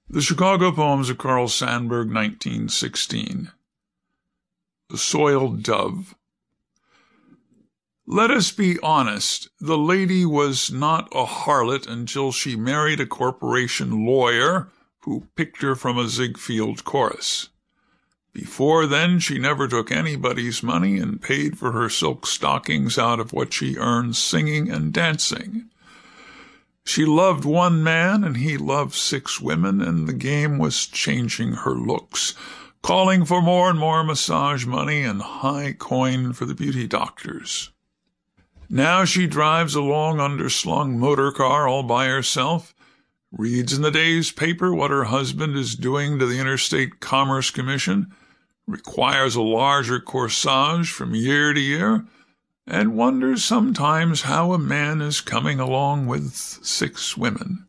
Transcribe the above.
The Chicago Poems of Carl Sandburg, 1916. The Soiled Dove. Let us be honest. The lady was not a harlot until she married a corporation lawyer who picked her from a Ziegfeld chorus. Before then, she never took anybody's money and paid for her silk stockings out of what she earned singing and dancing. She loved one man and he loved 6 women, and the game was changing her looks, calling for more and more massage money and high coin for the beauty doctors. Now she drives a long underslung motor car all by herself, reads in the day's paper what her husband is doing to the Interstate Commerce Commission, requires a larger corsage from year to year, and wonders sometimes how a man is coming along with 6 women.